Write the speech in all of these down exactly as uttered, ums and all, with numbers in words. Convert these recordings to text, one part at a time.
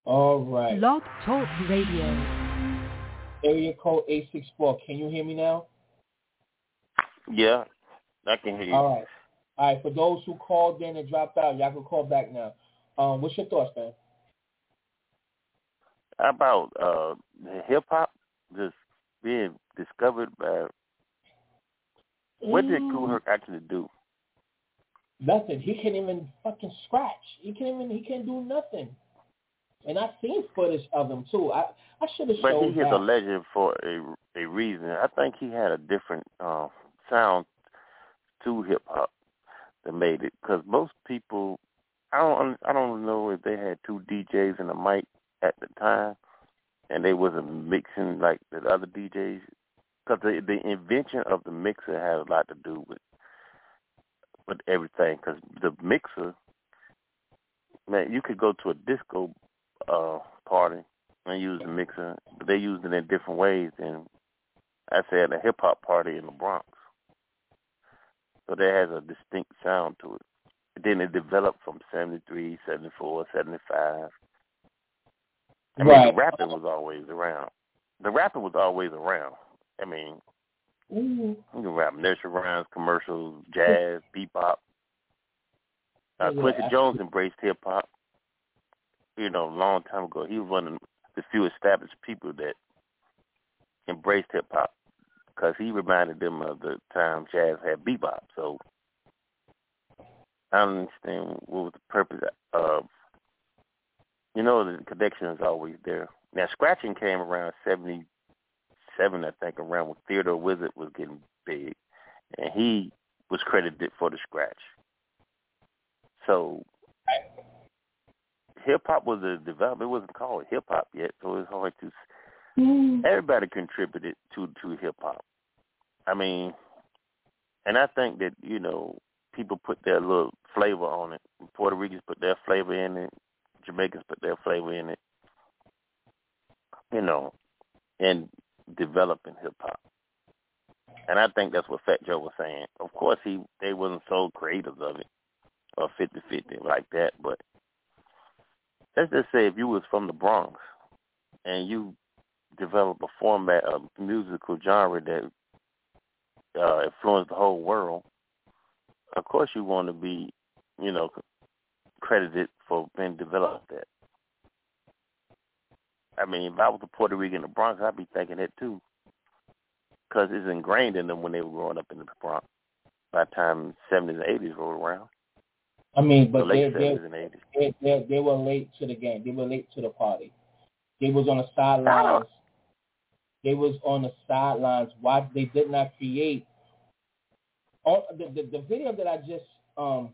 All right. Blog Talk Radio. Area code eight six four. Can you hear me now? Yeah, I can hear you. All right. All right. For those who called in and dropped out, y'all can call back now. Um, what's your thoughts, man? How about uh, hip hop just being discovered by? What did Kool Herc actually do? Nothing. He can't even fucking scratch. He can't even. He can't do nothing. And I've seen footage of him too. I, I should have But showed he is that. a legend for a a reason. I think he had a different uh, sound to hip hop that made it. Because most people, I don't I don't know if they had two D Js and a mic at the time, and they wasn't mixing like the other D Js. Because the the invention of the mixer had a lot to do with with everything. Because the mixer, man, you could go to a disco uh, party and use the mixer, but they used it in different ways than I said a hip hop party in the Bronx. So that has a distinct sound to it. And then it developed from seventy-three, seventy-four, seventy-five. I mean, Right. the rapping was always around. The rapping was always around. I mean, mm-hmm. you can rap nursery rhymes, commercials, jazz, bebop. Uh, Yeah, Quincy absolutely. Jones embraced hip hop. You know, a long time ago, he was one of the few established people that embraced hip hop because he reminded them of the time jazz had bebop. So I don't understand what was the purpose of. You know, the connection is always there. Now, scratching came around seventy-seven, I think, around when Theodore Wizard was getting big, and he was credited for the scratch. So hip-hop was a development. It wasn't called hip-hop yet, so it was hard to mm. Everybody contributed to, to hip-hop. I mean, and I think that, you know, people put their little flavor on it. Puerto Ricans put their flavor in it. Jamaicans put their flavor in it, you know, and developing hip-hop. And I think that's what Fat Joe was saying. Of course, he they wasn't so creative of it, or fifty-fifty like that, but let's just say if you was from the Bronx and you develop a format of musical genre that uh, influenced the whole world, of course you want to be, you know, credited for being developed that. I mean, if I was a Puerto Rican in the Bronx, I'd be thinking that too, because it's ingrained in them when they were growing up in the Bronx. By the time seventies and eighties rolled around. I mean, but the late they, seventies and eighties. They, they, they were late to the game. They were late to the party. They was on the sidelines. They was on the sidelines. Why they did not create? All, the, the the video that I just um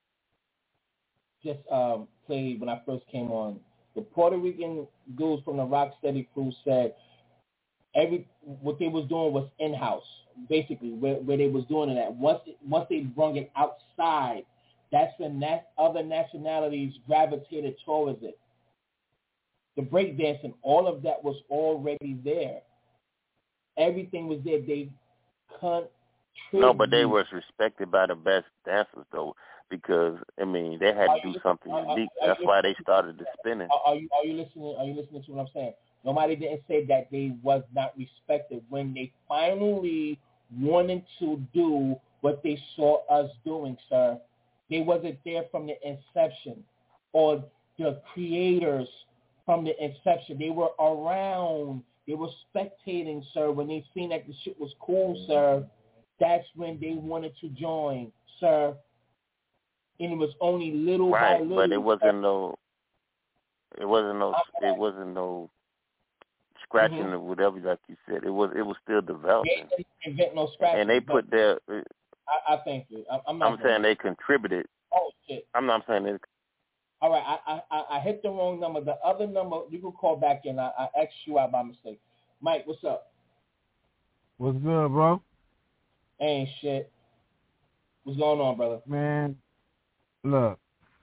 just um played when I first came on, the Puerto Rican dudes from the Rocksteady crew said every what they was doing was in house, basically where where they was doing it at. Once it, once they brung it outside, that's when that other nationalities gravitated towards it. The breakdancing, all of that was already there. Everything was there. They contributed. No, but they was respected by the best dancers, though, because, I mean, they had to do something unique. That's why they started the spinning. Are you, are you listening? Are you listening to what I'm saying? Nobody didn't say that they was not respected when they finally wanted to do what they saw us doing, sir. They wasn't there from the inception, or the creators from the inception. They were around. They were spectating, sir. When they seen that the shit was cool, sir, that's when they wanted to join, sir. And it was only little right, by little. But it wasn't no. It wasn't no. It wasn't no scratching mm-hmm. or whatever, like you said. It was. It was still developing. They didn't invent no scratching. And they put their. I, I thank you. I, I'm not. I'm saying they contributed. Oh shit. I'm not saying they. All right, I, I I hit the wrong number. The other number you can call back in. I, I X'd you out by mistake. Mike, what's up? What's good, bro? Ain't shit. What's going on, brother? Man, look.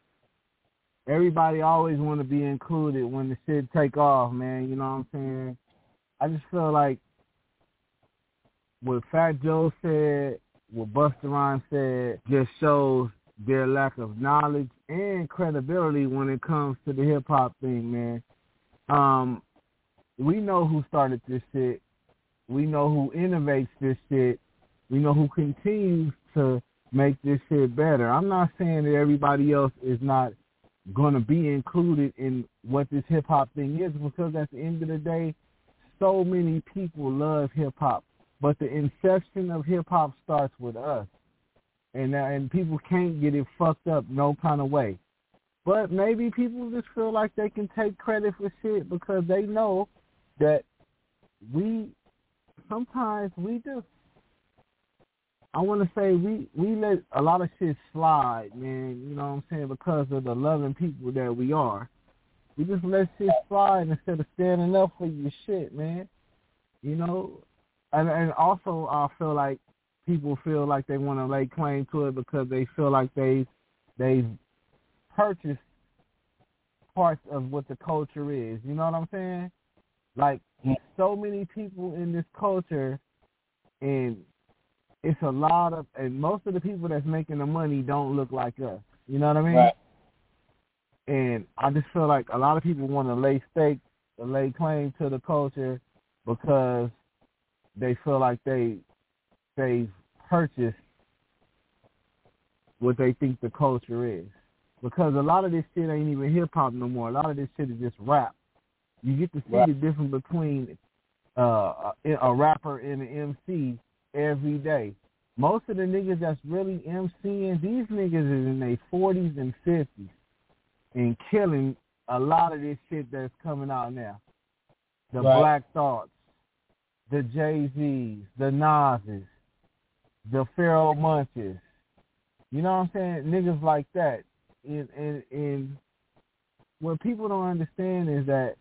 Everybody always want to be included when the shit take off, man. You know what I'm saying? I just feel like what Fat Joe said, what Busta Rhymes said, just shows their lack of knowledge and credibility when it comes to the hip-hop thing, man. Um, we know who started this shit. We know who innovates this shit. We know who continues to make this shit better. I'm not saying that everybody else is not going to be included in what this hip-hop thing is, because at the end of the day, so many people love hip-hop. But the inception of hip-hop starts with us. And, uh, and people can't get it fucked up no kind of way. But maybe people just feel like they can take credit for shit because they know that we, sometimes we just, I want to say we, we let a lot of shit slide, man, you know what I'm saying, because of the loving people that we are. We just let shit slide instead of standing up for your shit, man. You know? And, and also I feel like people feel like they want to lay claim to it because they feel like they, they've purchased parts of what the culture is. You know what I'm saying? Like, so many people in this culture, and it's a lot of, and most of the people that's making the money don't look like us. You know what I mean? Right. And I just feel like a lot of people want to lay stake, lay claim to the culture because they feel like they, they've purchased what they think the culture is. Because a lot of this shit ain't even hip-hop no more. A lot of this shit is just rap. You get to see right. the difference between uh, a, a rapper and an M C every day. Most of the niggas that's really MCing, these niggas is in their forties and fifties and killing a lot of this shit that's coming out now. The right. Black Thoughts, the Jay-Z's, the Nas's, the Pharoah Monches. You know what I'm saying? Niggas like that. And, and, and what people don't understand is that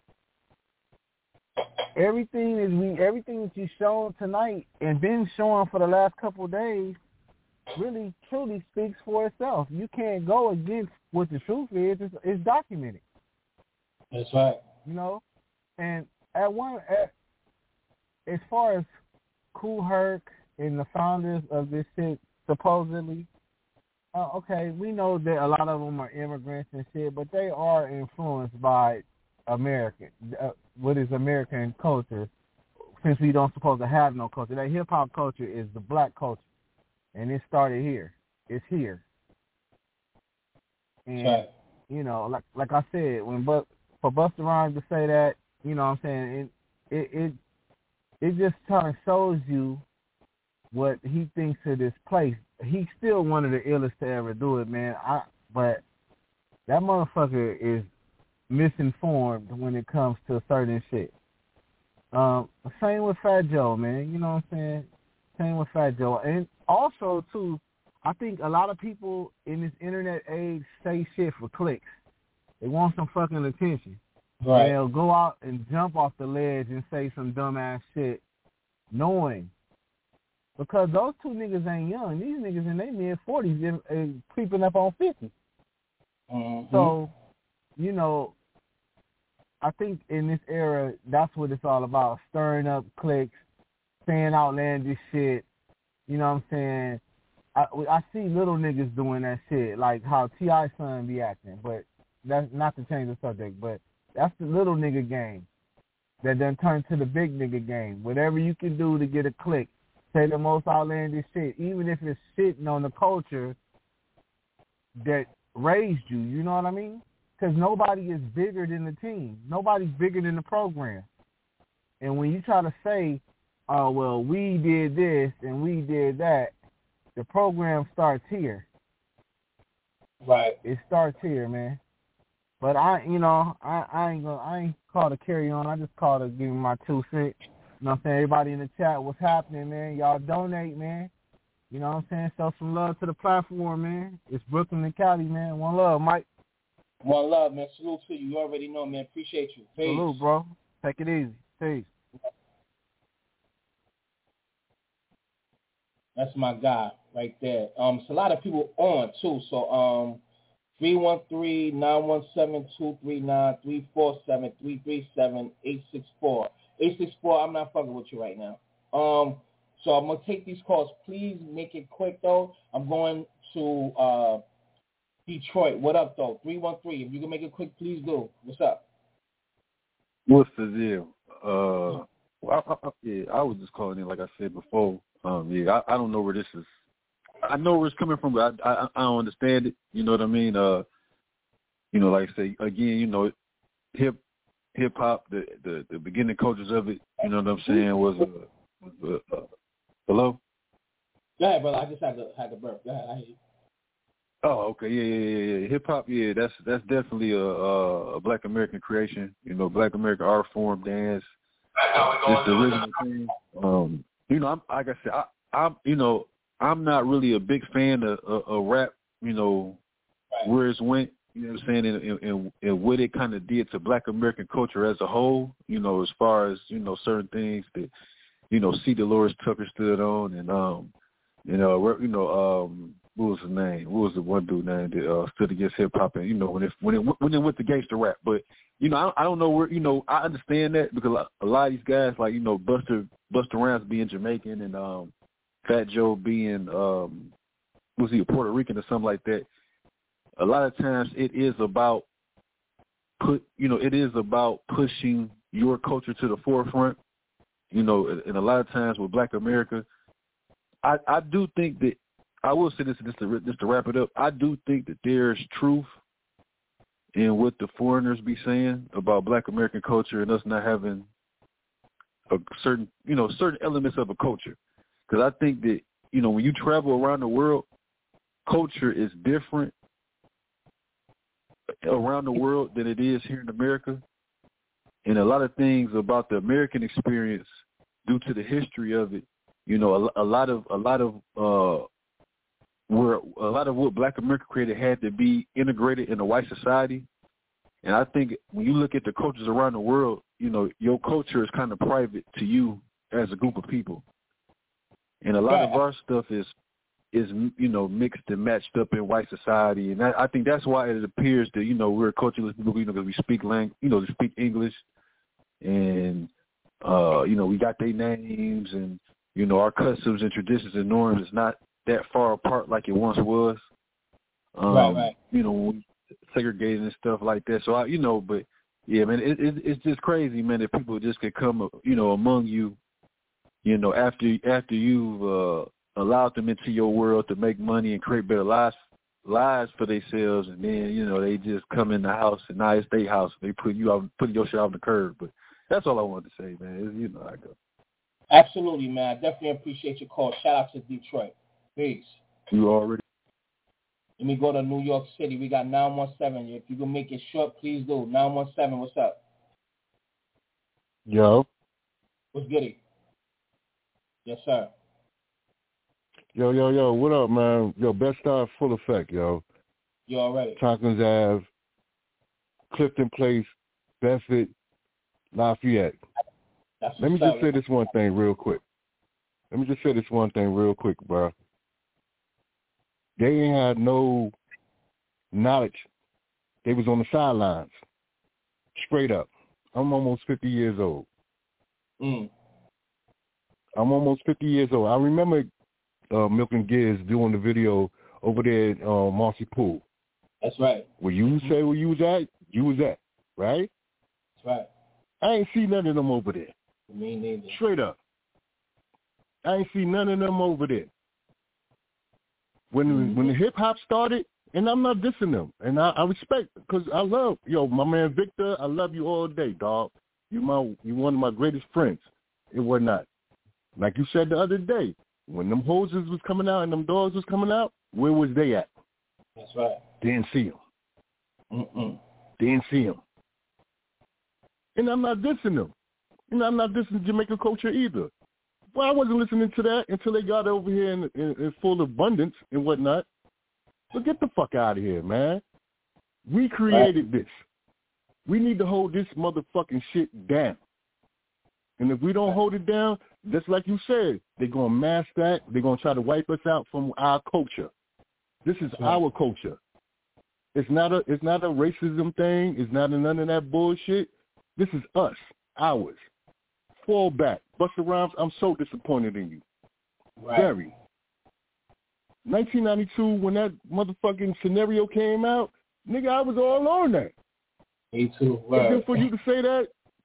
everything is we everything that you showing tonight and been showing for the last couple of days really truly speaks for itself. You can't go against what the truth is. It's, it's documented. That's right. You know, and at one at, as far as Kool Herc and the founders of this shit supposedly. Uh, okay, we know that a lot of them are immigrants and shit, but they are influenced by American, uh, what is American culture, since we don't supposed to have no culture. That hip-hop culture is the black culture, and it started here. It's here. And, right. you know, like like I said, when but for Busta Rhymes to say that, you know what I'm saying, it it it, it just kind of shows you what he thinks of this place. He's still one of the illest to ever do it, man. I but that motherfucker is misinformed when it comes to certain shit. Um, same with Fat Joe, man. You know what I'm saying? Same with Fat Joe. And also, too, I think a lot of people in this internet age say shit for clicks. They want some fucking attention. Right. They'll go out and jump off the ledge and say some dumbass shit, knowing. Because those two niggas ain't young. These niggas in their mid-forties and, and creeping up on fifty. Mm-hmm. So, you know, I think in this era, that's what it's all about, stirring up clicks, saying outlandish shit. You know what I'm saying? I, I see little niggas doing that shit, like how T I son be acting. But that's not to change the subject, but that's the little nigga game that then turned to the big nigga game. Whatever you can do to get a click. Say the most outlandish shit, even if it's sitting on the culture that raised you, you know what I mean? Because nobody is bigger than the team. Nobody's bigger than the program. And when you try to say, oh, well, we did this and we did that, the program starts here. Right. It starts here, man. But I, you know, I, I ain't gonna, I ain't called to carry on. I just called to give me my two cents. You know what I'm saying? Everybody in the chat, what's happening, man? Y'all donate, man. You know what I'm saying? Show some love to the platform, man. It's Brooklyn and Cali, man. One love, Mike. One love, man. Salute to you. You already know, man. Appreciate you. Peace. Salute, bro. Take it easy. Peace. That's my guy right there. Um, it's a lot of people on, too. So, um, three one three, nine one seven, two three nine, three four seven, three three seven, eight six four. eight six four, I'm not fucking with you right now. Um, so I'm going to take these calls. Please make it quick, though. I'm going to uh, Detroit. What up, though? three one three. If you can make it quick, please do. What's up? What's the deal? Uh, well, I, I, yeah, I was just calling in, like I said before. Um, yeah, I, I don't know where this is. I know where it's coming from, but I, I, I don't understand it. You know what I mean? Uh, you know, like I say again, you know, hip hip hop, the, the the beginning cultures of it. You know what I'm saying? Was a, was a uh, hello. Go ahead, brother. I just had to had to burp. Go ahead. I hear you. Oh, okay, yeah, yeah, yeah, yeah. Hip hop, yeah, that's that's definitely a, a a Black American creation. You know, Black American art form, dance, just the original thing. Um, you know, I'm like I said, I, I'm, you know, I'm not really a big fan of, of, of rap. You know, right. where it's went. You know what I'm saying, and, and, and what it kind of did to Black American culture as a whole. You know, as far as you know, certain things that you know, C. Dolores Tucker stood on, and um, you know, you know, um. What was his name? What was the one dude name that uh, stood against hip hop? And you know, when it when it when it went to gangster rap, but you know, I, I don't know where. You know, I understand that because a lot of these guys, like you know, Buster Buster Rhymes being Jamaican and um, Fat Joe being um, was he a Puerto Rican or something like that. A lot of times, it is about put you know, it is about pushing your culture to the forefront. You know, and a lot of times with Black America, I I do think that. I will say this just to, just to wrap it up. I do think that there's truth in what the foreigners be saying about Black American culture and us not having a certain, you know, certain elements of a culture. Because I think that, you know, when you travel around the world, culture is different around the world than it is here in America. And a lot of things about the American experience, due to the history of it, you know, a, a lot of a lot of uh, where a lot of what Black America created had to be integrated in a white society. And I think when you look at the cultures around the world, you know, your culture is kind of private to you as a group of people. And a lot yeah. of our stuff is, is you know, mixed and matched up in white society. And I, I think that's why it appears that, you know, we're cultureless people, you know, because we speak lang- you know, we speak English. And, uh, you know, we got their names and, you know, our customs and traditions and norms is not that far apart like it once was. Um, right, right. You know, segregated and stuff like that. So, I, you know, but, yeah, man, it, it, it's just crazy, man, that people just can come, you know, among you, you know, after after you've uh, allowed them into your world to make money and create better lives lives for themselves, and then, you know, they just come in the house, and now it's their house. They put you out, putting your shit on the curb. But that's all I wanted to say, man. It's, you know, I go. Absolutely, man. I definitely appreciate your call. Shout out to Detroit. Peace. You already. Let me go to New York City. We got nine one seven. If you can make it short, please do. nine one seven, what's up? Yo. What's goody? Yes, sir. Yo, yo, yo, what up, man? Yo, Best Star full effect, yo. You already. Tompkins Ave, Clifton Place, Bedford, Lafayette. That's Let me just up, say man. this one thing real quick. Let me just say this one thing real quick, bro. They ain't had no knowledge. They was on the sidelines. Straight up. I'm almost fifty years old. Mm. I'm almost fifty years old. I remember uh, Milk and Giz doing the video over there at uh, Marcy Pool. That's right. Where you say where you was at, you was at, right? That's right. I ain't see none of them over there. Me neither. Straight up. I ain't see none of them over there. When mm-hmm. when the hip hop started, and I'm not dissing them, and I, I respect, because I love, yo, my man Victor, I love you all day, dog. You my you one of my greatest friends. It was not. Like you said the other day, when them hoses was coming out and them dogs was coming out, where was they at? That's right. Didn't see them. Mm-mm. Didn't see them. And I'm not dissing them. And I'm not dissing Jamaican culture either. Well, I wasn't listening to that until they got over here in, in, in full abundance and whatnot. But get the fuck out of here, man. We created this. We need to hold this motherfucking shit down. And if we don't hold it down, just like you said, they're going to mask that. They're going to try to wipe us out from our culture. This is right. our culture. It's not a it's not a racism thing. It's not a none of that bullshit. This is us, ours. Fall back. Busta Rhymes, I'm so disappointed in you. Right. Very. nineteen ninety-two, when that motherfucking scenario came out, nigga, I was all on that. Me too. Right. And then for you to say that,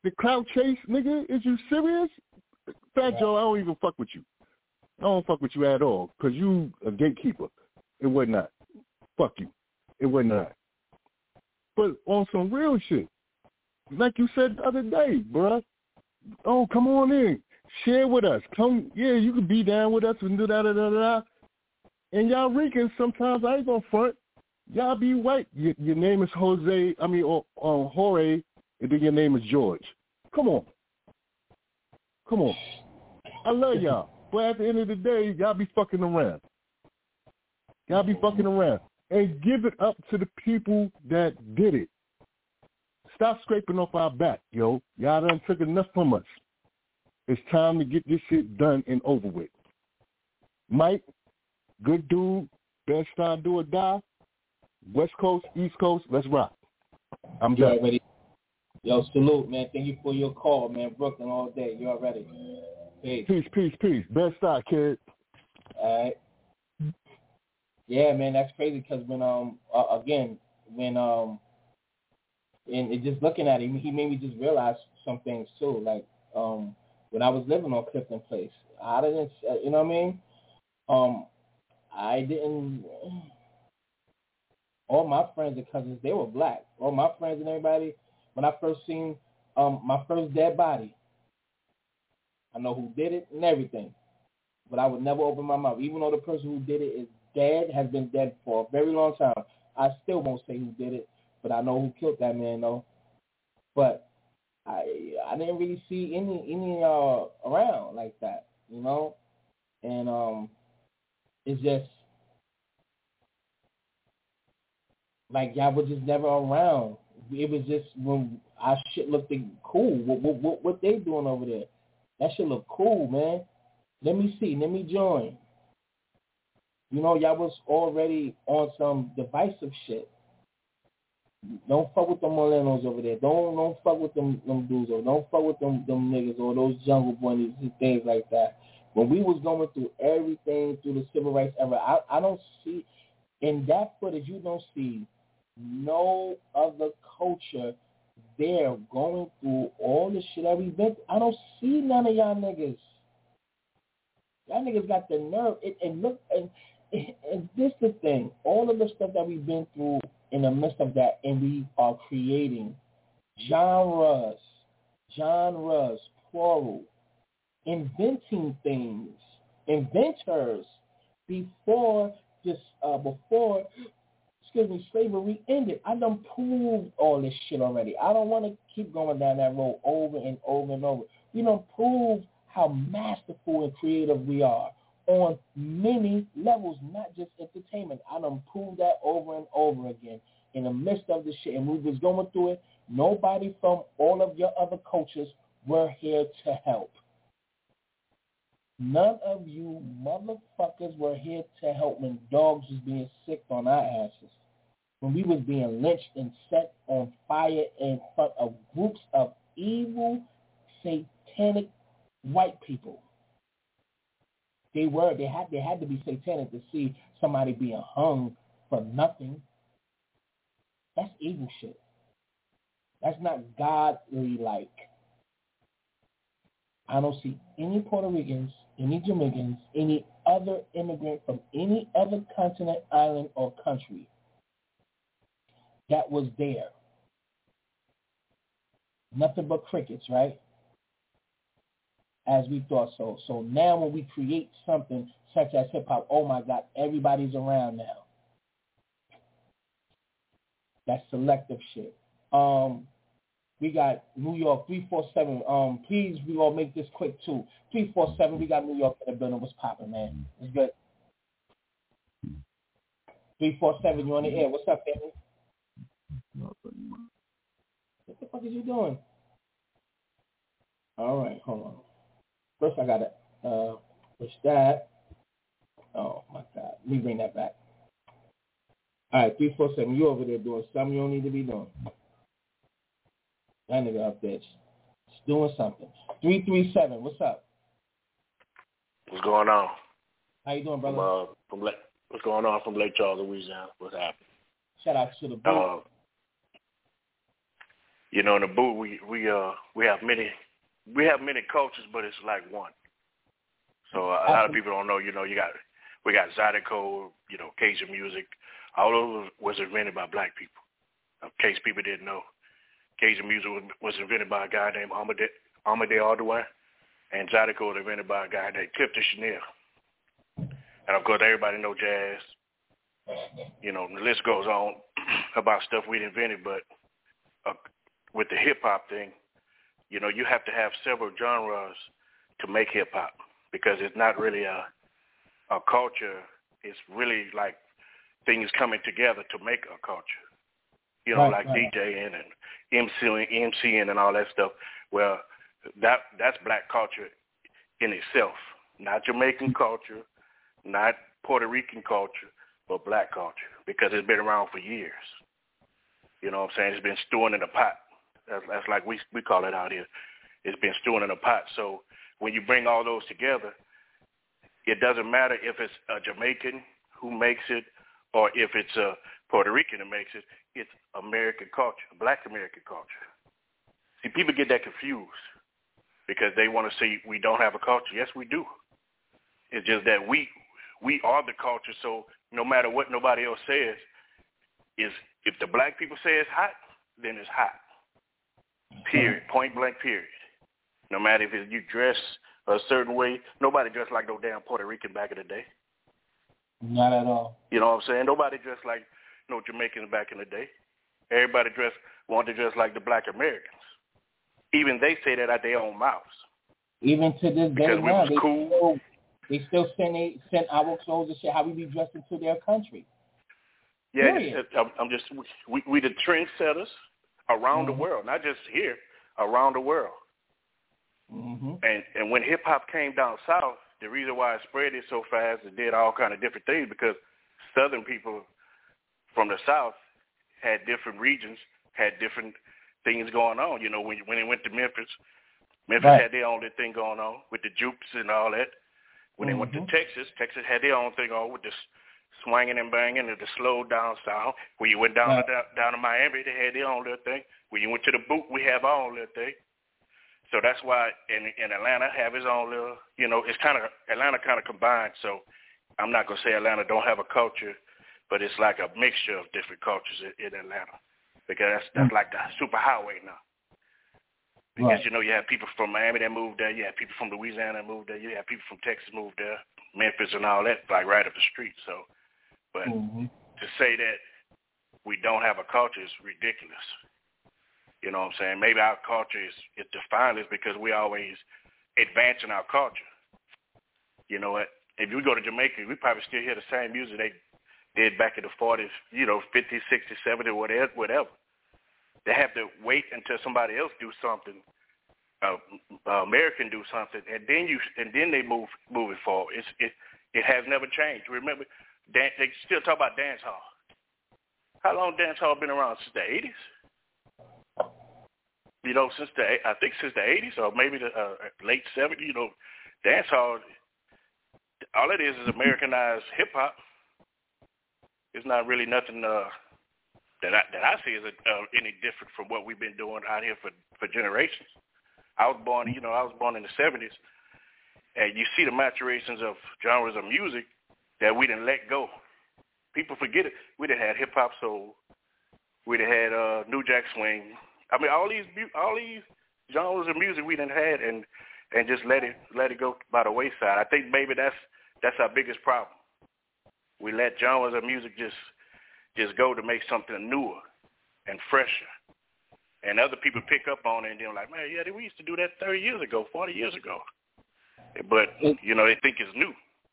The clout chase, nigga? Is you serious? Fat yeah. Joe, I don't even fuck with you. I don't fuck with you at all because you a gatekeeper and whatnot. Fuck you. It was not. But on some real shit, like you said the other day, bruh. Oh, come on in. Share with us. Come, yeah, you can be down with us and do da da da da. And y'all Ricans, sometimes I ain't gonna front. Y'all be white. Your, your name is Jose, I mean, or, or Jorge, and then your name is George. Come on. Come on. I love y'all. But at the end of the day, y'all be fucking around. Y'all be fucking around. And give it up to the people that did it. Stop scraping off our back, yo. Y'all done took enough from us. It's time to get this shit done and over with. Mike, good dude, best time do or die. West Coast, East Coast, let's rock. I'm done. Ready. Yo, salute, man. Thank you for your call, man. Brooklyn all day. You all ready? Peace. Peace, peace, peace. Best time, kid. All right. Yeah, man, that's crazy because when, um, uh, again, when, um, and it, just looking at him, he made me just realize some things too. Like, um, when I was living on Clifton Place, I didn't, uh, you know what I mean? Um, I didn't, all my friends and cousins, they were black. All my friends and everybody, when I first seen um, my first dead body, I know who did it and everything. But I would never open my mouth. Even though the person who did it is dead, has been dead for a very long time, I still won't say who did it, but I know who killed that man, though. But I I didn't really see any any uh around like that, you know? And um, it's just, like, y'all were just never around. It was just when our shit looked cool. What, what, what, what they doing over there? That shit look cool, man. Let me see. Let me join. You know, y'all was already on some divisive shit. Don't fuck with them Morenos over there. Don't don't fuck with them them dudes or don't fuck with them them niggas or those jungle boys and things like that. When we was going through everything through the civil rights era, I, I don't see in that footage you don't see no other culture there going through all the shit that we've been through. I don't see none of y'all niggas. Y'all niggas got the nerve. It, and look, and, and this the thing. All of the stuff that we've been through in the midst of that, and we are creating genres, genres, plural, inventing things, inventors before this, uh, before, excuse me, slavery ended. I done proved all this shit already. I don't want to keep going down that road over and over and over. We done proved how masterful and creative we are on many levels, not just entertainment. I done proved that over and over again in the midst of this shit. And we was going through it. Nobody from all of your other cultures were here to help. None of you motherfuckers were here to help when dogs was being sicked on our asses. When we was being lynched and set on fire in front of groups of evil, satanic white people. They were, they had, they had to be satanic to see somebody being hung for nothing. That's evil shit. That's not godly-like. I don't see any Puerto Ricans, any Jamaicans, any other immigrant from any other continent, island, or country that was there. Nothing but crickets, right? As we thought so. So now when we create something such as hip-hop, oh, my God, everybody's around now. That's selective shit. Um, we got New York, three four seven. Um, please, we all make this quick, too. three four seven, we got New York in the building. What's popping, man? It's good. three four seven, you on the air. What's up, family? What the fuck is you doing? All right, hold on. First, I got to uh, push that. Oh, my God. Let me bring that back. All right, three four seven, you over there doing something you don't need to be doing. That nigga up there just doing something. three three seven, what's up? What's going on? How you doing, brother? From, uh, from Lake, what's going on from Lake Charles, Louisiana? What's happening? Shout out to the boat. Uh, You know, in the boot, we we uh we have many we have many cultures, but it's like one. So uh, a lot of people don't know. You know, you got we got Zydeco, you know, Cajun music. All those was invented by black people. In case people didn't know, Cajun music was, was invented by a guy named Amadé Amadé Ardoin, and Zydeco was invented by a guy named Clifton Chanel. And of course, everybody know jazz. You know, the list goes on about stuff we'd invented, but uh, with the hip hop thing, you know, you have to have several genres to make hip hop because it's not really a a culture. It's really like things coming together to make a culture. You know, right, like right. DJing and MCing, MCing and all that stuff. Well, that that's black culture in itself, not Jamaican culture, not Puerto Rican culture, but black culture because it's been around for years. You know what I'm saying? It's been stewing in a pot. That's, that's like we we call it out here. It's been stewing in a pot. So when you bring all those together, it doesn't matter if it's a Jamaican who makes it or if it's a Puerto Rican who makes it. It's American culture, black American culture. See, people get that confused because they want to say we don't have a culture. Yes, we do. It's just that we we are the culture. So no matter what nobody else says, is if the black people say it's hot, then it's hot. Period. Point blank. Period. No matter if it, you dress a certain way, nobody dressed like no damn Puerto Rican back in the day. Not at all. You know what I'm saying? Nobody dressed like no Jamaicans back in the day. Everybody dressed wanted to dress like the black Americans. Even they say that out their own mouths. Even to this day because we now, was they, cool. still, they still send they send our clothes and shit how we be dressing to their country. Yeah, I'm, I'm just we we the trendsetters around mm-hmm. the world, not just here, around the world. Mm-hmm. And and when hip hop came down south, the reason why it spread it so fast and did all kind of different things because Southern people from the South had different regions, had different things going on. You know, when when they went to Memphis, Memphis right. had their own little thing going on with the jukes and all that. When mm-hmm. they went to Texas, Texas had their own thing on with the swinging and banging and the slow down sound. When you went down right. to, down to Miami, they had their own little thing. When you went to the boot, we have our own little thing. So that's why in, in Atlanta have his own little, you know, it's kind of, Atlanta kind of combined. So I'm not going to say Atlanta don't have a culture, but it's like a mixture of different cultures in, in Atlanta because that's, that's like the super highway now. Because, right. you know, you have people from Miami that moved there. You have people from Louisiana that moved there. You have people from Texas moved there, Memphis and all that, like right up the street. So, but mm-hmm. to say that we don't have a culture is ridiculous. You know what I'm saying? Maybe our culture is, is defined as because we always advancing our culture. You know what? If we go to Jamaica, we probably still hear the same music they did back in the forties, you know, fifties, sixties, seventies, whatever. whatever. They have to wait until somebody else do something, uh, uh, American do something, and then you and then they move move it forward. It's, it it has never changed. Remember, dan- they still talk about dance hall. How long dance hall been around? Since the eighties? You know, since the I think since the eighties or maybe the uh, late seventies. You know, dance hall. All it is is Americanized hip hop. It's not really nothing uh, that I that I see as a, uh, any different from what we've been doing out here for, for generations. I was born, you know, I was born in the seventies, and you see the maturations of genres of music that we didn't let go. People forget it. We done had hip hop soul. We done had uh, New Jack Swing. I mean, all these all these genres of music we done had, and and just let it let it go by the wayside. I think maybe that's that's our biggest problem. We let genres of music just just go to make something newer and fresher, and other people pick up on it and they're like, man, yeah, we used to do that thirty years ago, forty years ago, but you know they think it's new.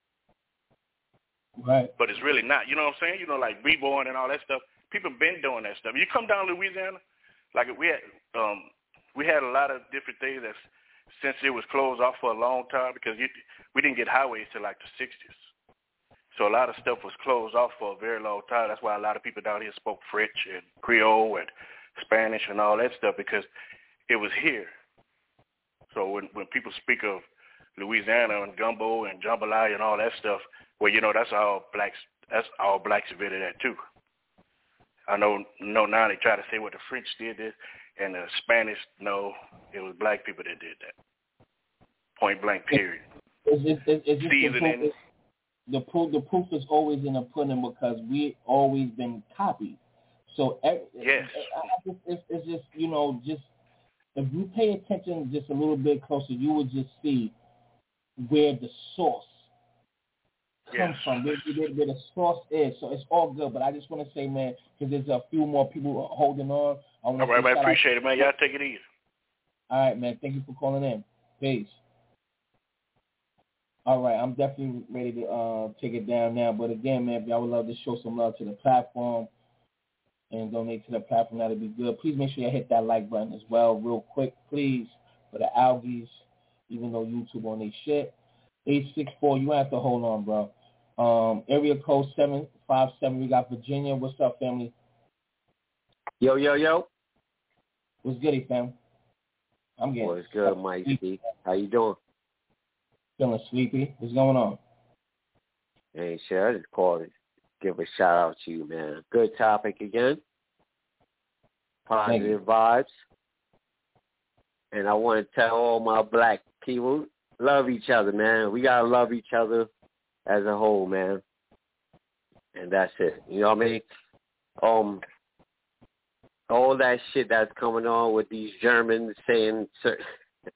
Right. But it's really not. You know what I'm saying? You know, like B-boying and all that stuff. People been doing that stuff. You come down to Louisiana. Like we had, um, we had a lot of different things that since it was closed off for a long time because you, we didn't get highways till like the sixties. So a lot of stuff was closed off for a very long time. That's why a lot of people down here spoke French and Creole and Spanish and all that stuff because it was here. So when when people speak of Louisiana and gumbo and jambalaya and all that stuff, well, you know, that's all blacks. That's all blacks invented that too. I know, know now they try to say what the French did. This and the Spanish, no, it was black people that did that. Point blank, period. It's just, it's, it's just Seasoning. the, proof, the proof. The proof is always in the pudding because we always been copied. So every, yes, it's, it's, it's just you know just if you pay attention just a little bit closer, you would just see where the source comes yes. from, where, where, where the source is. So it's all good. But I just want to say, man, because there's a few more people holding on. I All right, man. Appreciate it, man. Y'all take it easy. All right, man. Thank you for calling in. Peace. All right, I'm definitely ready to uh, take it down now. But again, man, if y'all would love to show some love to the platform and donate to the platform, that'd be good. Please make sure you hit that like button as well, real quick, please, for the algies, even though YouTube on their shit. eight six four, you have to hold on, bro. Um, area code seven five seven, we got Virginia. What's up, family? Yo, yo, yo. What's goody, fam? I'm getting What's good, Mike C? How you doing? Feeling sleepy. What's going on? Hey, shit, I just called to give a shout out to you, man. Good topic again. Positive vibes. And I want to tell all my black people, love each other, man. We got to love each other as a whole, man. And that's it. You know what I mean? Um, all that shit that's coming on with these Germans saying certain,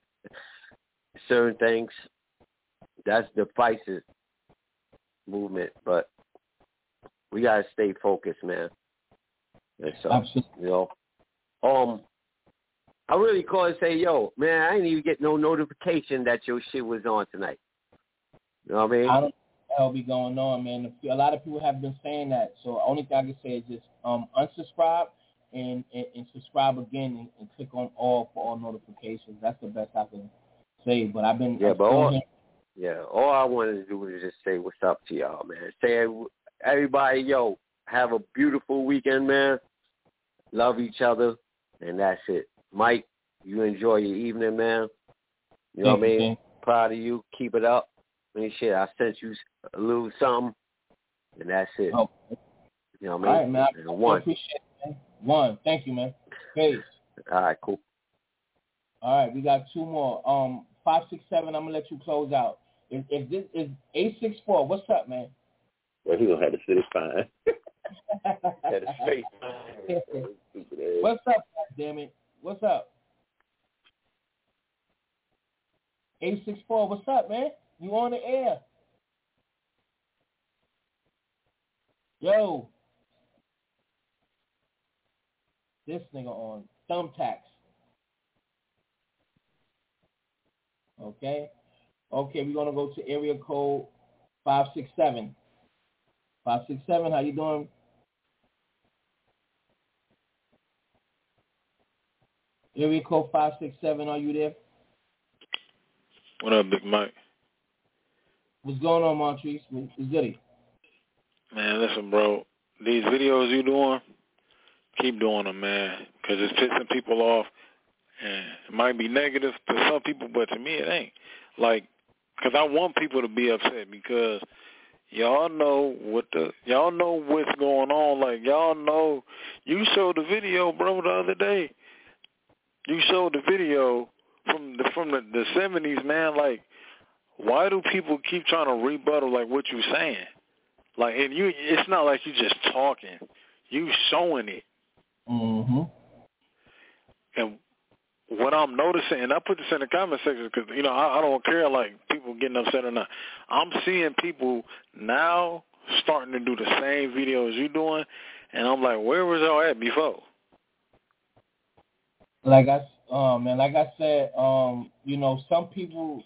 certain things, that's the FISA movement. But we got to stay focused, man. And so, Absolutely. you know, um, I really called and say, yo, man, I didn't even get no notification that your shit was on tonight. You know what I mean? I don't know what the hell be going on, man. A lot of people have been saying that. So the only thing I can say is just um, unsubscribe and, and, and subscribe again and, and click on all for all notifications. That's the best I can say. But I've been yeah, I'm but all, here. yeah, all I wanted to do was just say what's up to y'all, man. Say everybody, yo, have a beautiful weekend, man. Love each other, and that's it. Mike, you enjoy your evening, man. You know Thank what I you, mean? man. Proud of you. Keep it up. I mean, shit, I sent you a little something, and that's it. Oh. You know what I mean? All right, man. I, and one. I appreciate it, man. One. Thank you, man. Peace. All right, cool. All right, we got two more. Um, five six seven. I'm gonna let you close out. If, if this is eight six four, what's up, man? Well, he gonna have to sit his fine. Had a straight fine. What's up, damn it? What's up? eight six four, what's up, man? You on the air? Yo, this nigga on thumbtacks. Okay, okay, we're gonna go to area code five six seven. Five six seven, how you doing? Area code five six seven, are you there? What up, Big Mike? What's going on, Montrese? What's goody? Man, listen, bro. These videos you doing, keep doing them, man, because it's pissing people off. And it might be negative to some people, but to me it ain't. Like, because I want people to be upset because y'all know what the y'all know what's going on. Like, y'all know. You showed the video, bro, the other day. You showed the video from the from the, the seventies, man. Like, why do people keep trying to rebuttal like what you saying? Like, and you, it's not like you just talking. You showing it. Mm-hmm. And what I'm noticing, and I put this in the comment section because, you know, I, I don't care, like, people getting upset or not. I'm seeing people now starting to do the same videos you doing, and I'm like, where was y'all at before? Like I, um, man, like I said, um, you know, some people,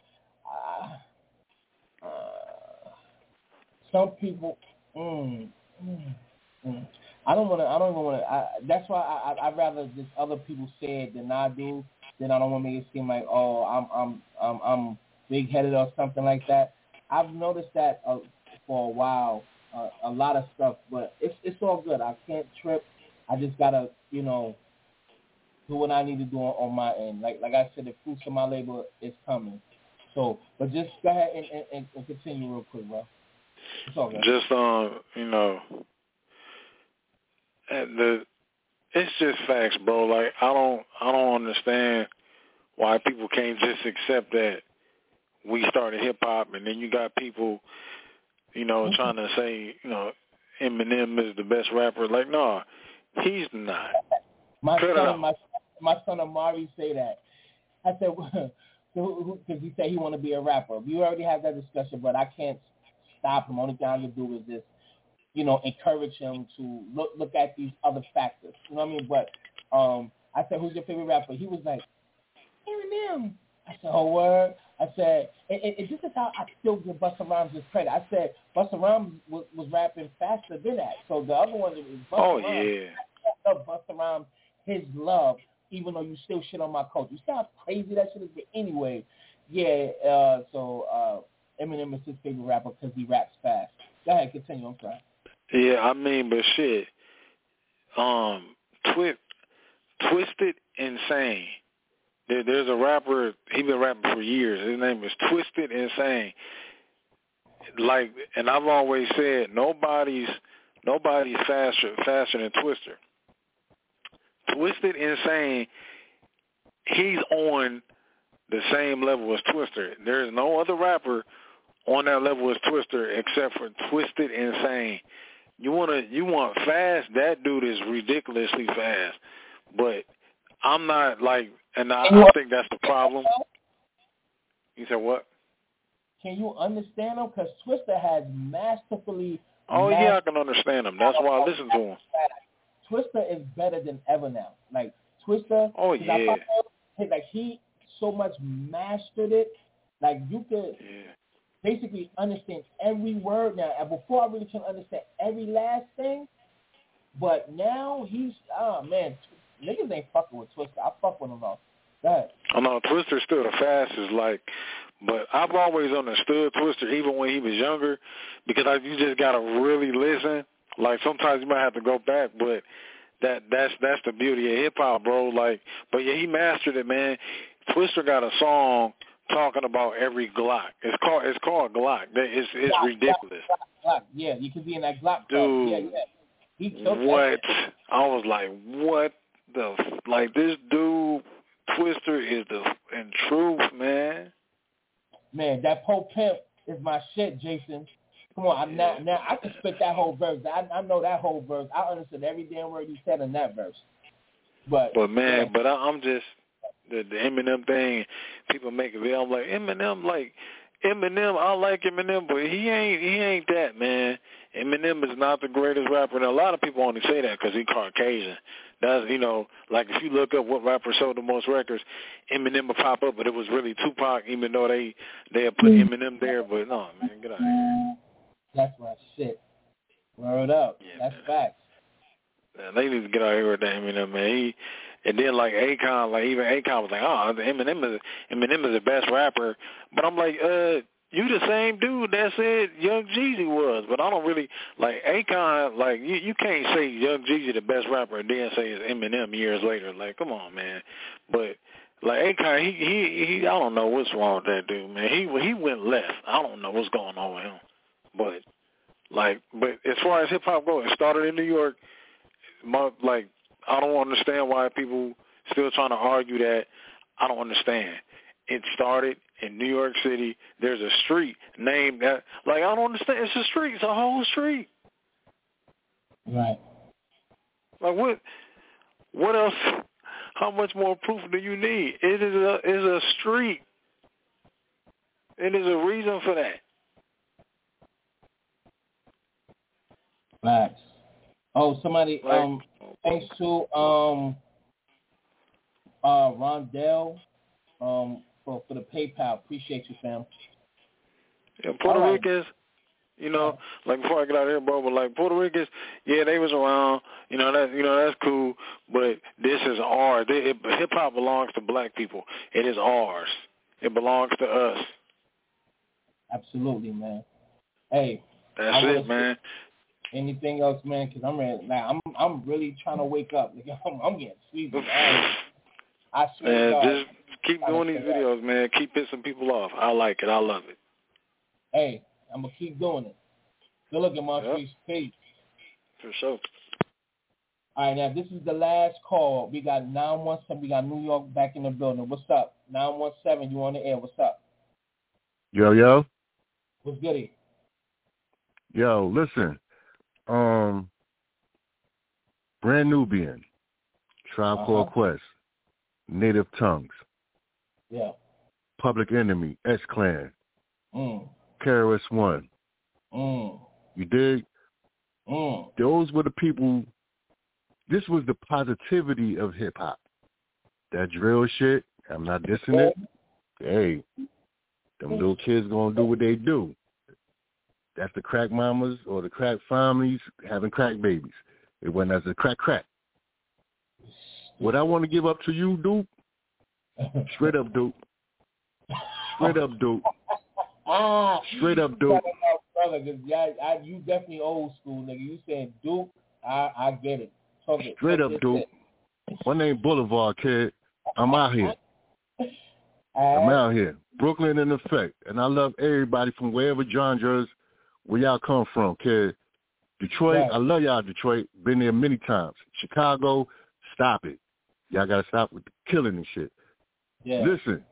uh, uh, some people, mm, mm, mm. I don't want to, I don't even want to, that's why I, I, I'd rather just other people say it than I do. Then I don't want to make it seem like, oh, I'm, I'm, I'm, I'm big-headed or something like that. I've noticed that uh, for a while, uh, a lot of stuff, but it's, it's all good. I can't trip. I just gotta, you know, do what I need to do on, on my end. Like like I said, the fruits of my labor is coming. So, but just go ahead and, and, and continue real quick, bro. It's all good. Just, um, you know, at the it's just facts, bro. Like I don't, I don't understand why people can't just accept that we started hip hop, and then you got people, you know, mm-hmm. trying to say, you know, Eminem is the best rapper. Like, no, he's not. My Cut son, my my son Amari say that. I said, because he said he want to be a rapper. We already had that discussion, but I can't stop him. Only thing I can do is just, you know, encourage him to look look at these other factors. You know what I mean? But um, I said, who's your favorite rapper? He was like, Eminem. I said, oh, word. I said, and, and, and this is how I still give Busta Rhymes his credit. I said, Busta Rhymes was, was rapping faster than that. So the other one was Busta oh, Rhymes. yeah. I love Busta Rhymes, his love, even though you still shit on my coach. You see how crazy that shit is? But anyway, yeah, uh, so uh, Eminem is his favorite rapper because he raps fast. Go ahead, continue. I'm sorry. Yeah, I mean, but shit, um, twi- Twisted Insane. There, there's a rapper, he been rapping for years. His name is Twisted Insane. Like, and I've always said, nobody's nobody's faster faster than Twister. Twisted Insane, he's on the same level as Twister. There's no other rapper on that level as Twister except for Twisted Insane. You wanna you want fast? That dude is ridiculously fast. But I'm not like, and I, I think that's the problem. You said what? Can you understand him? Because Twister has masterfully. Oh master- yeah, I can understand him. That's why I listen to him. Twister is better than ever now. Like Twister. Oh yeah. I, like he so much mastered it. Like you could. Yeah. Basically understand every word now. And before I really couldn't understand every last thing, but now he's oh man, niggas ain't fucking with Twister. I fuck with him though. Go ahead. I know Twister's still the fastest, like, but I've always understood Twister even when he was younger, because I, you just gotta really listen. Like sometimes you might have to go back, but that that's that's the beauty of hip hop, bro. Like, but yeah, he mastered it, man. Twister got a song talking about every Glock. It's called it's called Glock. It's it's Glock, ridiculous. Glock, Glock. Yeah, you could be in that Glock. Dude, yeah, yeah. He killed what? That. I was like, what the like this dude Twister is the in truth, man. Man, that Pope Pimp is my shit, Jason. Come on, I'm yeah. now now I can spit that whole verse. I I know that whole verse. I understood every damn word he said in that verse. But but man, yeah. but I, I'm just. The, the Eminem thing, people make it. I'm like Eminem, like Eminem. I like Eminem, but he ain't he ain't that, man. Eminem is not the greatest rapper, and a lot of people only say that because he's Caucasian. That's you know, like if you look up what rapper sold the most records, Eminem will pop up, but it was really Tupac, even though they they had put mm-hmm. Eminem there. But no, man, get out of here. That's my shit. Word up. Yeah, That's man. facts. Man, they need to get out of here with that Eminem, man. He, and then like Akon, like even Akon was like, oh, Eminem is Eminem is the best rapper. But I'm like, uh, you the same dude that said Young Jeezy was. But I don't really like Akon. Like you, you can't say Young Jeezy the best rapper and then say it's Eminem years later. Like, come on, man. But like Akon, he he he. I don't know what's wrong with that dude, man. He he went left. I don't know what's going on with him. But like, but as far as hip hop goes, it started in New York. My, like, I don't understand why people still trying to argue that. I don't understand. It started in New York City. There's a street named that. Like, I don't understand. It's a street. It's a whole street. Right. Like, what What else? How much more proof do you need? It is a, it's a street. It is a reason for that. Facts. Oh, somebody, like, um, thanks to um, uh, Rondell um, for, for the PayPal. Appreciate you, fam. Yeah, Puerto right. Ricans, you know, like before I get out of here, bro, but like Puerto Ricans, yeah, they was around, you know, that, you know, that's cool, but this is ours. It, it, hip-hop belongs to black people. It is ours. It belongs to us. Absolutely, man. Hey. That's it, man. Anything else, man? Because I'm ready. Like, I'm I'm really trying to wake up. Like, I'm, I'm getting sleepy. I, I swear man, to God. Just keep doing these videos, up. man. Keep pissing people off. I like it. I love it. Hey, I'm going to keep doing it. Good looking, Monsters. Yep. Peace. For sure. All right, now this is the last call. We got nine one seven. We got New York back in the building. What's up? nine one seven, you on the air. What's up? Yo, yo. What's goody? Yo, listen. Um, Brand Nubian, Tribe uh-huh. Called Quest, Native Tongues. Yeah. Public Enemy, S-Clan, mm. K R S One. Mm. You dig? Mm. Those were the people. This was the positivity of hip hop. That drill shit, I'm not dissing it. Hey, them little kids gonna do what they do. That's the crack mamas or the crack families having crack babies. It went as a crack crack. What I want to give up to you, Duke, straight up, Duke. Straight up, Duke. Straight up, Duke. Brother, cause I, I, you definitely old school, nigga. You saying Duke, I, I get it. Talk it. Straight Talk up, Duke. My name Boulevard, kid. I'm out here. I'm out here. Brooklyn in effect. And I love everybody from wherever genres, where y'all come from, kid. Detroit, right. I love y'all, Detroit. Been there many times. Chicago, stop it. Y'all got to stop with the killing and shit. Yeah. Listen.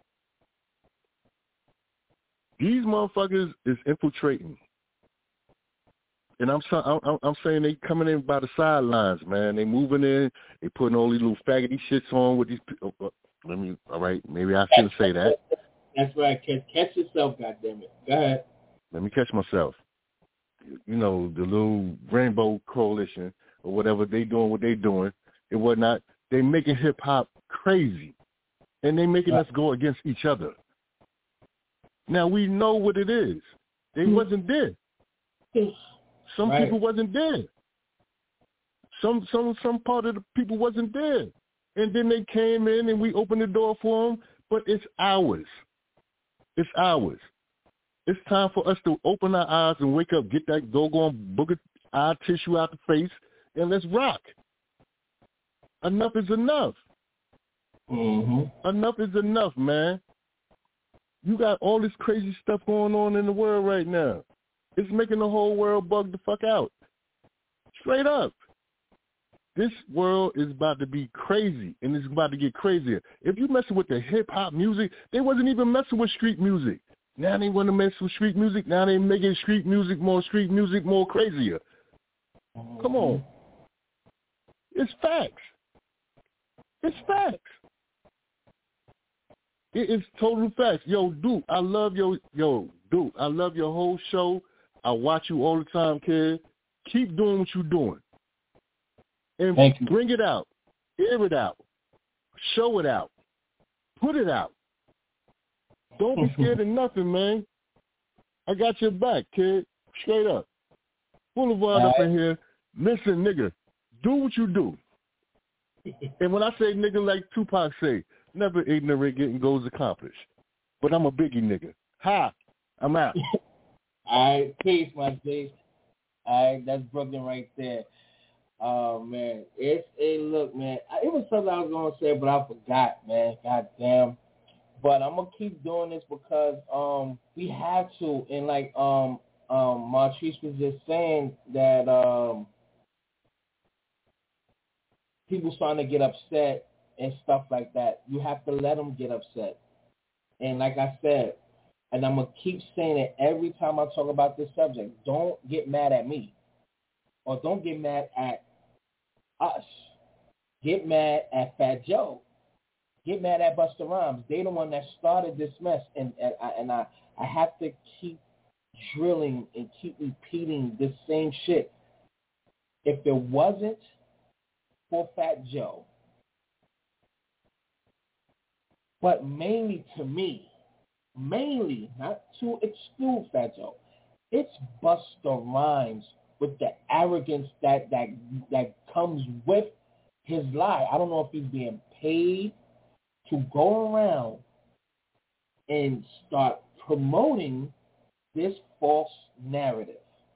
These motherfuckers is infiltrating. And I'm, I'm I'm saying they coming in by the sidelines, man. They moving in. They putting all these little faggoty shits on with these people. Oh, let me, all right, maybe I shouldn't say that. That's right. Catch, catch yourself, goddammit. Go ahead. Let me catch myself. You know, the little Rainbow Coalition or whatever, they doing what they doing and whatnot. They making hip-hop crazy. And they making right. us go against each other. Now, we know what it is. They mm-hmm. wasn't there. Some right. people wasn't there. Some some some part of the people wasn't there. And then they came in and we opened the door for them. But it's ours. It's ours. It's time for us to open our eyes and wake up, get that doggone booger eye tissue out the face, and let's rock. Enough is enough. Mm-hmm. Enough is enough, man. You got all this crazy stuff going on in the world right now. It's making the whole world bug the fuck out. Straight up. This world is about to be crazy, and it's about to get crazier. If you messing with the hip-hop music, they wasn't even messing with street music. Now they want to mess with street music. Now they making street music more street music more crazier. Mm-hmm. Come on. It's facts. It's facts. It is total facts. Yo, Duke, I love your, yo, Duke, I love your whole show. I watch you all the time, kid. Keep doing what you're doing. And Thank you. Bring it out. Air it out. Show it out. Put it out. Don't be scared of nothing, man. I got your back, kid. Straight up. Boulevard right. up in here. Listen, nigga, do what you do. And when I say nigga, like Tupac say, never ignorant getting goals accomplished. But I'm a biggie nigga. Ha! I'm out. All right, peace, my G. All right, that's Brooklyn right there. Oh, man. It's a look, man. It was something I was going to say, but I forgot, man. God damn. But I'm going to keep doing this because um, we have to. And like um, um, Martrice was just saying that um, people starting to get upset and stuff like that. You have to let them get upset. And like I said, and I'm going to keep saying it every time I talk about this subject, don't get mad at me or don't get mad at us. Get mad at Fat Joe. Get mad at Busta Rhymes. They the one that started this mess, and and I, and I, I have to keep drilling and keep repeating this same shit. If it wasn't for Fat Joe, but mainly to me, mainly, not to exclude Fat Joe, it's Busta Rhymes with the arrogance that, that, that comes with his lie. I don't know if he's being paid to go around and start promoting this false narrative.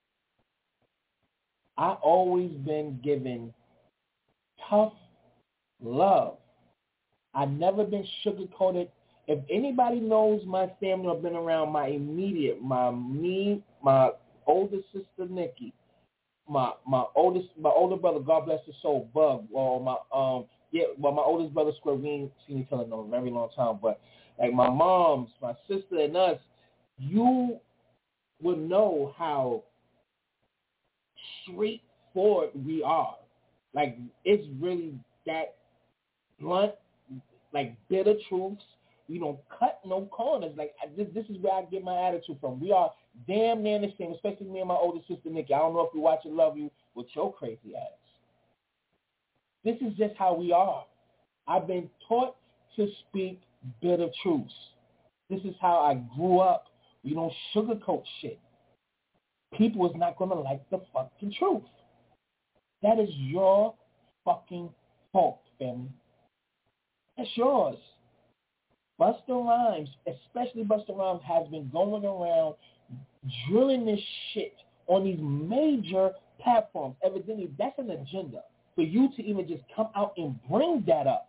I always been given tough love. I've never been sugar-coated. If anybody knows my family or been around my immediate, my me, my older sister Nikki, my my oldest my older brother, God bless his soul, Bug, or my um yeah, well my oldest brother Square, we ain't seen each other in a very long time, but like my mom's, my sister and us, you would know how straightforward we are. Like it's really that blunt, like bitter truths. We don't cut no corners. Like this, this is where I get my attitude from. We are damn near the same, especially me and my older sister Nikki. I don't know if you watch and Love You with your crazy ass. This is just how we are. I've been taught to speak bitter truths. This is how I grew up. We don't sugarcoat shit. People is not gonna like the fucking truth. That is your fucking fault, family. That's yours. Busta Rhymes, especially Busta Rhymes, has been going around drilling this shit on these major platforms. Evidently, that's an agenda for you to even just come out and bring that up.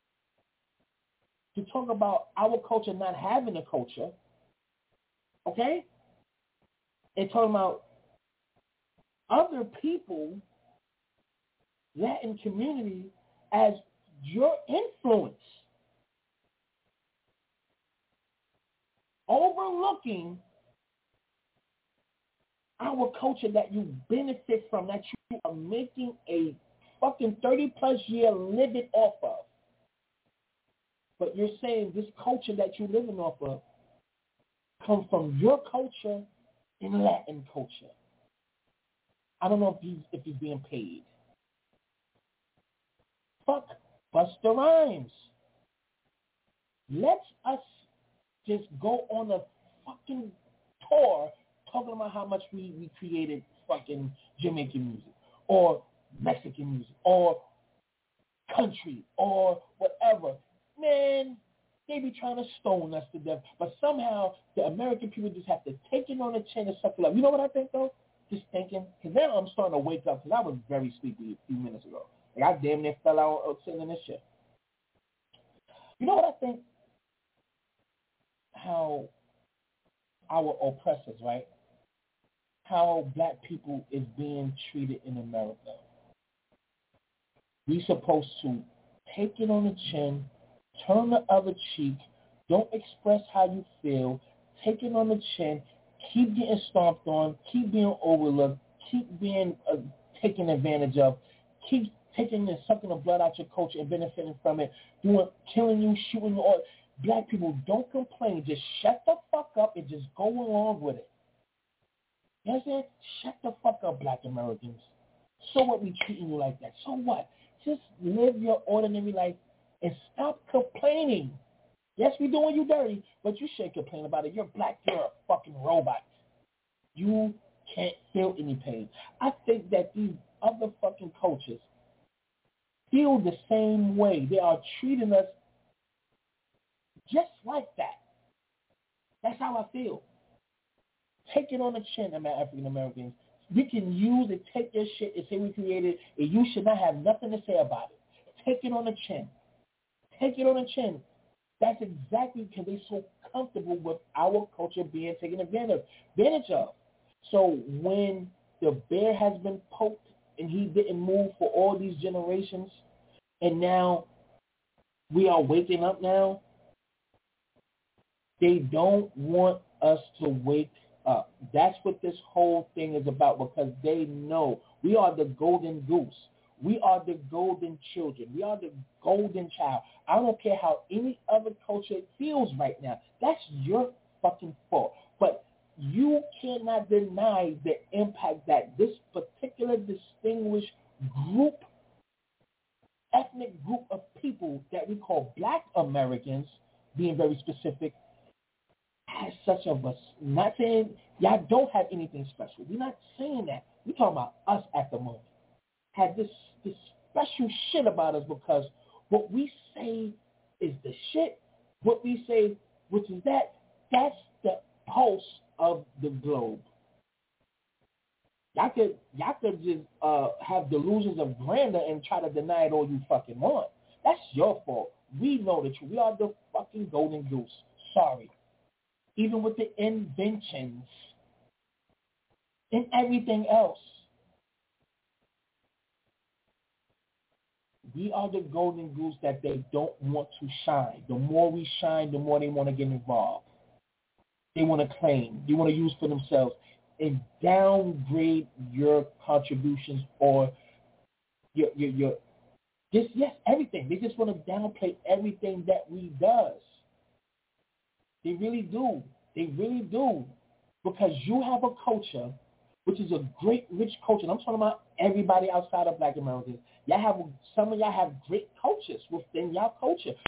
To talk about our culture not having a culture, okay? And talking about other people, Latin community, as your influence. Overlooking our culture that you benefit from, that you are making a fucking thirty plus year living off of. But you're saying this culture that you're living off of comes from your culture and Latin culture. I don't know if he's, if he's being paid. Fuck Busta Rhymes. Let's us just go on a fucking tour talking about how much we, we created fucking Jamaican music or Mexican music or country or whatever. Man, they be trying to stone us to death. But somehow the American people just have to take it on the chin and suck it up. You know what I think, though? Just thinking. Because now I'm starting to wake up because I was very sleepy a few minutes ago. Like, I damn near fell out of sitting in this shit. You know what I think? How our oppressors, right? How black people is being treated in America. We supposed to take it on the chin, turn the other cheek, don't express how you feel, take it on the chin, keep getting stomped on, keep being overlooked, keep being uh, taken advantage of, keep taking and sucking the blood out your culture and benefiting from it, doing, killing you, shooting you. All. Black people, don't complain. Just shut the fuck up and just go along with it. You know what I'm saying? Shut the fuck up, black Americans. So what, we treating you like that? So what? Just live your ordinary life and stop complaining. Yes, we doing you dirty, but you shouldn't complain about it. You're black. You're a fucking robot. You can't feel any pain. I think that these other fucking cultures feel the same way. They are treating us just like that. That's how I feel. Take it on the chin, African Americans. We can use and take your shit and say we created it, and you should not have nothing to say about it. Take it on the chin. Take it on the chin. That's exactly because they're so comfortable with our culture being taken advantage of. So when the bear has been poked and he didn't move for all these generations, and now we are waking up now, they don't want us to wake up. That's what this whole thing is about, because they know we are the golden goose. We are the golden children. We are the golden child. I don't care how any other culture feels right now. That's your fucking fault. But you cannot deny the impact that this particular distinguished group, ethnic group of people that we call black Americans, being very specific, has such a, not saying y'all don't have anything special. We're not saying that. We're talking about us at the moment. Have this, this special shit about us, because what we say is the shit. What we say, which is that, that's the pulse of the globe. Y'all could, y'all could just uh, have delusions of grandeur and try to deny it all you fucking want. That's your fault. We know the truth. We are the fucking golden goose. Sorry. Even with the inventions and everything else. We are the golden goose that they don't want to shine. The more we shine, the more they want to get involved. They want to claim. They want to use for themselves and downgrade your contributions or your your your just yes everything. They just want to downplay everything that we does. They really do. They really do. Because you have a culture, which is a great, rich culture. And I'm talking about everybody outside of Black Americans. Y'all have, some of y'all have great cultures within y'all culture.